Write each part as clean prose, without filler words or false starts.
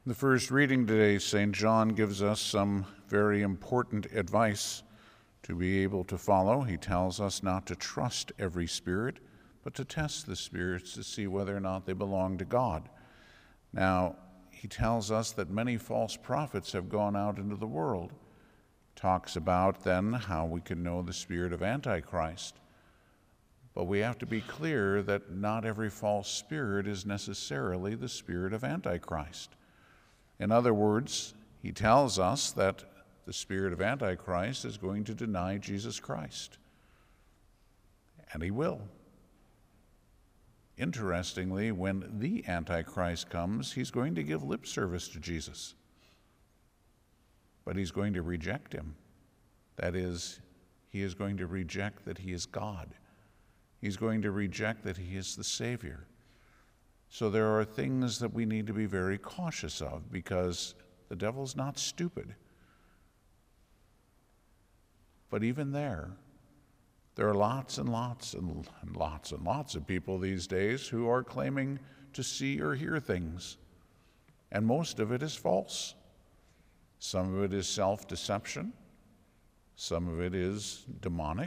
The first reading today, St. John gives us some very important advice to be able to follow. He tells us not to trust every spirit, but to test the spirits to see whether or not they belong to God. Now, he tells us that many false prophets have gone out into the world. Talks about then how we can know the spirit of Antichrist. But we have to be clear that not every false spirit is necessarily the spirit of Antichrist. In other words, he tells us that the spirit of Antichrist is going to deny Jesus Christ. And he will. Interestingly, when the Antichrist comes, he's going to give lip service to Jesus. But he's going to reject him. That is, he is going to reject that he is God. He's going to reject that he is the Savior. So there are things that we need to be very cautious of because the devil's not stupid. But even there are lots and lots and lots and lots of people these days who are claiming to see or hear things. And most of it is false. Some of it is self-deception. Some of it is demonic.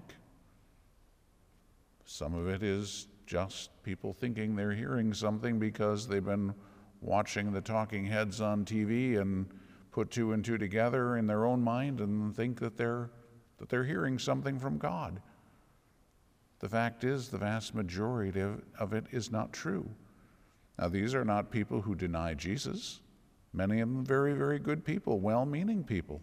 Some of it is just people thinking they're hearing something because they've been watching the talking heads on TV and put two and two together in their own mind and think that they're hearing something from God. The fact is, the vast majority of it is not true. Now, these are not people who deny Jesus. Many of them very, very good people, well-meaning people.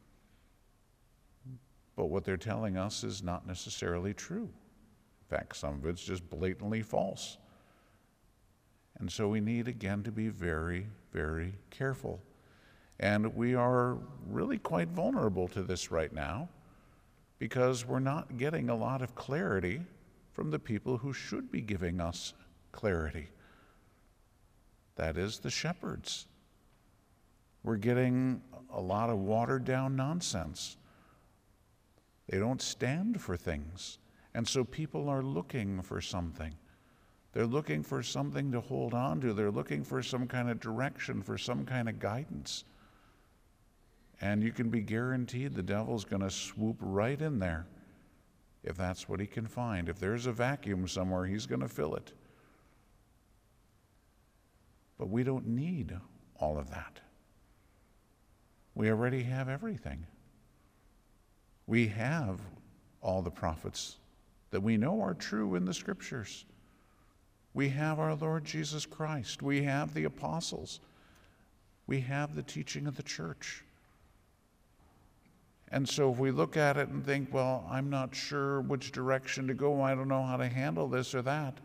But what they're telling us is not necessarily true. In fact, some of it's just blatantly false. And so we need, again, to be very, very careful. And we are really quite vulnerable to this right now because we're not getting a lot of clarity from the people who should be giving us clarity. That is, the shepherds. We're getting a lot of watered-down nonsense. They don't stand for things. And so people are looking for something. They're looking for something to hold on to. They're looking for some kind of direction, for some kind of guidance. And you can be guaranteed the devil's going to swoop right in there if that's what he can find. If there's a vacuum somewhere, he's going to fill it. But we don't need all of that. We already have everything. We have all the prophets that we know are true in the Scriptures. We have our Lord Jesus Christ. We have the apostles. We have the teaching of the church. And so if we look at it and think, well, I'm not sure which direction to go, I don't know how to handle this or that,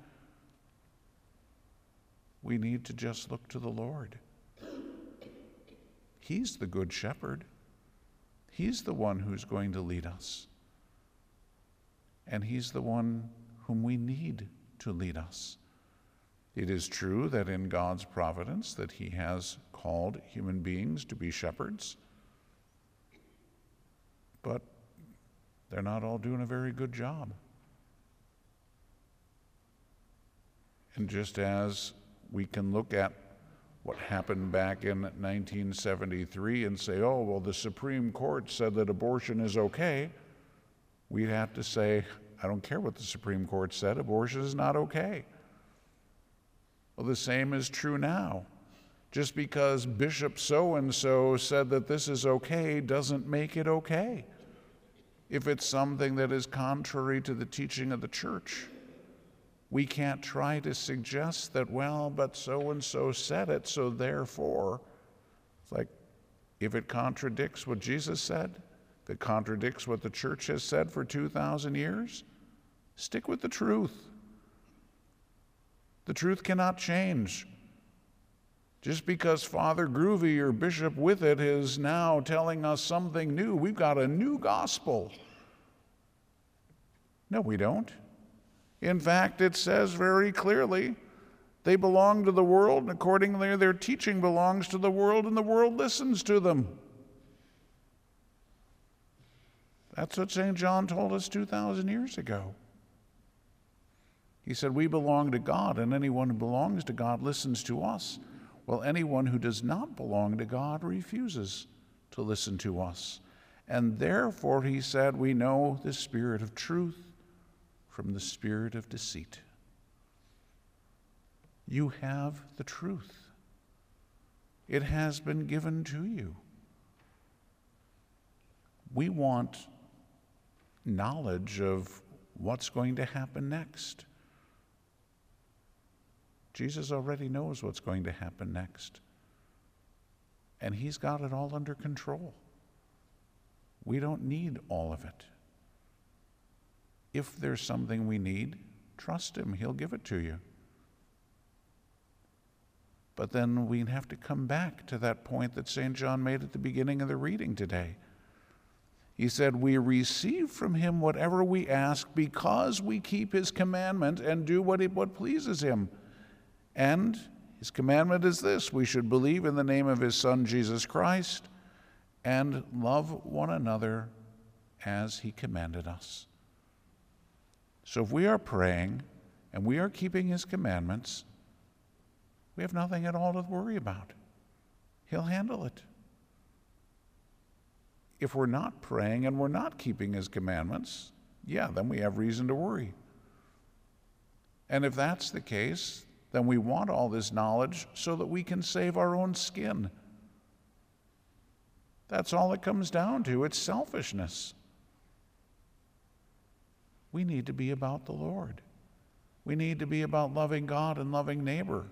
we need to just look to the Lord. He's the good shepherd. He's the one who's going to lead us. And he's the one whom we need to lead us. It is true that in God's providence that he has called human beings to be shepherds, but they're not all doing a very good job. And just as we can look at what happened back in 1973 and say, oh, well, the Supreme Court said that abortion is okay, we'd have to say, I don't care what the Supreme Court said, abortion is not okay. Well, the same is true now. Just because Bishop so-and-so said that this is okay doesn't make it okay. If it's something that is contrary to the teaching of the church, we can't try to suggest that, well, but so-and-so said it, so therefore, it's like, if it contradicts what Jesus said, if it contradicts what the church has said for 2,000 years, stick with the truth. The truth cannot change. Just because Father Groovy or Bishop with it is now telling us something new, we've got a new gospel. No, we don't. In fact, it says very clearly, they belong to the world, and accordingly their teaching belongs to the world, and the world listens to them. That's what St. John told us 2,000 years ago. He said, we belong to God, and anyone who belongs to God listens to us. Well, anyone who does not belong to God refuses to listen to us. And therefore, he said, we know the spirit of truth from the spirit of deceit. You have the truth. It has been given to you. We want knowledge of what's going to happen next. Jesus already knows what's going to happen next. And he's got it all under control. We don't need all of it. If there's something we need, trust him. He'll give it to you. But then we have to come back to that point that St. John made at the beginning of the reading today. He said, we receive from him whatever we ask because we keep his commandment and do what pleases him. And his commandment is this: we should believe in the name of his Son, Jesus Christ, and love one another as he commanded us. So if we are praying and we are keeping his commandments, we have nothing at all to worry about. He'll handle it. If we're not praying and we're not keeping his commandments, then we have reason to worry. And if that's the case, then we want all this knowledge so that we can save our own skin. That's all it comes down to. It's selfishness. We need to be about the Lord. We need to be about loving God and loving neighbor.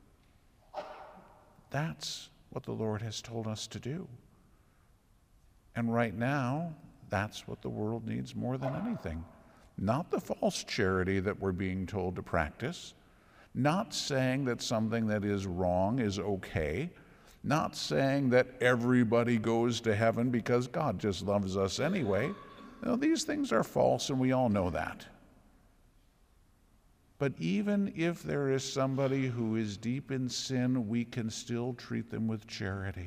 That's what the Lord has told us to do. And right now, that's what the world needs more than anything. Not the false charity that we're being told to practice, not saying that something that is wrong is okay, not saying that everybody goes to heaven because God just loves us anyway. No, these things are false, and we all know that. But even if there is somebody who is deep in sin, we can still treat them with charity.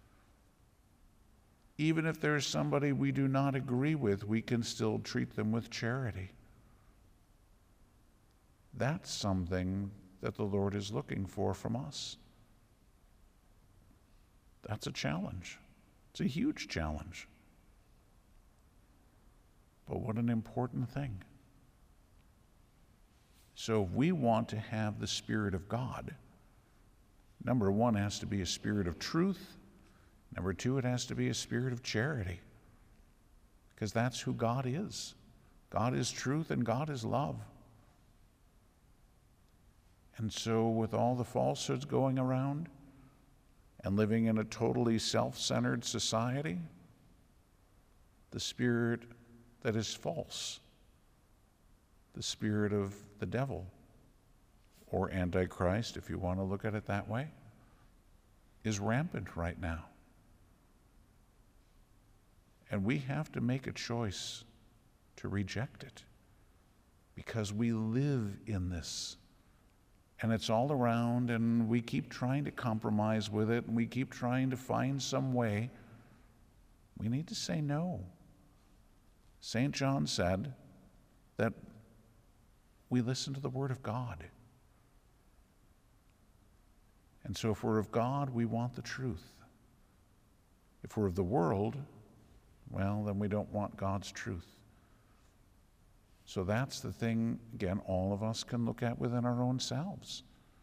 Even if there's somebody we do not agree with, we can still treat them with charity. That's something that the Lord is looking for from us. That's a challenge. It's a huge challenge. But what an important thing. So if we want to have the Spirit of God, number one, it has to be a spirit of truth. Number two, it has to be a spirit of charity, because that's who God is. God is truth and God is love. And so with all the falsehoods going around and living in a totally self-centered society, the spirit that is false, the spirit of the devil, or Antichrist, if you want to look at it that way, is rampant right now. And we have to make a choice to reject it, because we live in this. And it's all around, and we keep trying to compromise with it, and we keep trying to find some way. We need to say no. St. John said that we listen to the Word of God. And so if we're of God, we want the truth. If we're of the world, well, then we don't want God's truth. So that's the thing, again, all of us can look at within our own selves.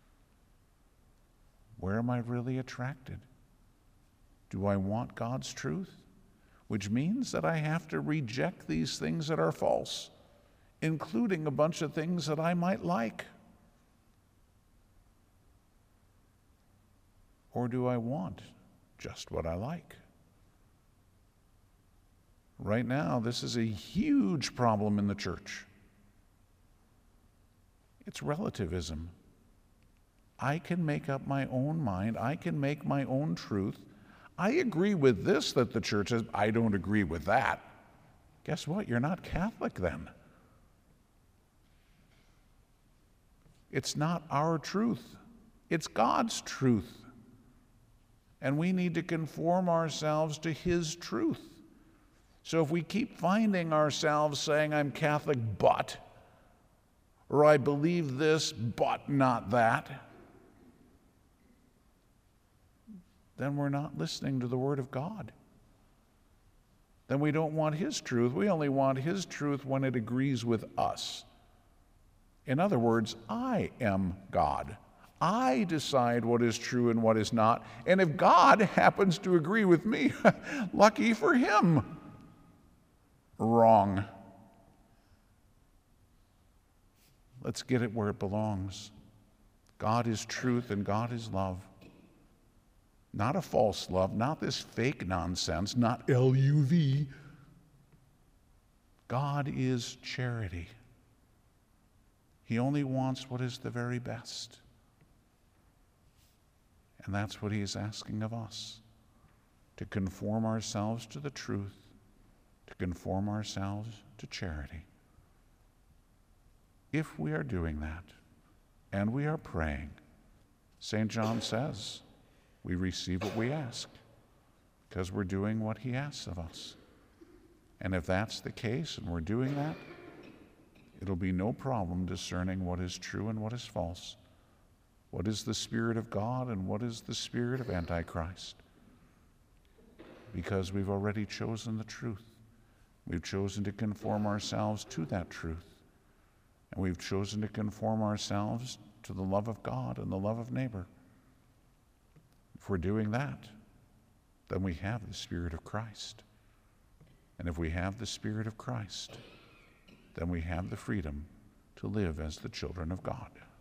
Where am I really attracted? Do I want God's truth? Which means that I have to reject these things that are false, including a bunch of things that I might like. Or do I want just what I like? Right now, this is a huge problem in the church. It's relativism. I can make up my own mind. I can make my own truth. I agree with this that the church says. I don't agree with that. Guess what? You're not Catholic then. It's not our truth. It's God's truth. And we need to conform ourselves to his truth. So if we keep finding ourselves saying, I'm Catholic, but, or I believe this, but not that, then we're not listening to the Word of God. Then we don't want His truth. We only want His truth when it agrees with us. In other words, I am God. I decide what is true and what is not. And if God happens to agree with me, lucky for Him. Wrong. Let's get it where it belongs. God is truth and God is love. Not a false love, not this fake nonsense, not LUV. God is charity. He only wants what is the very best. And that's what He is asking of us, to conform ourselves to the truth, to conform ourselves to charity. If we are doing that, and we are praying, St. John says, we receive what we ask, because we're doing what He asks of us. And if that's the case, and we're doing that, it'll be no problem discerning what is true and what is false, what is the Spirit of God and what is the spirit of Antichrist, because we've already chosen the truth. We've chosen to conform ourselves to that truth. And we've chosen to conform ourselves to the love of God and the love of neighbor. If we're doing that, then we have the Spirit of Christ. And if we have the Spirit of Christ, then we have the freedom to live as the children of God.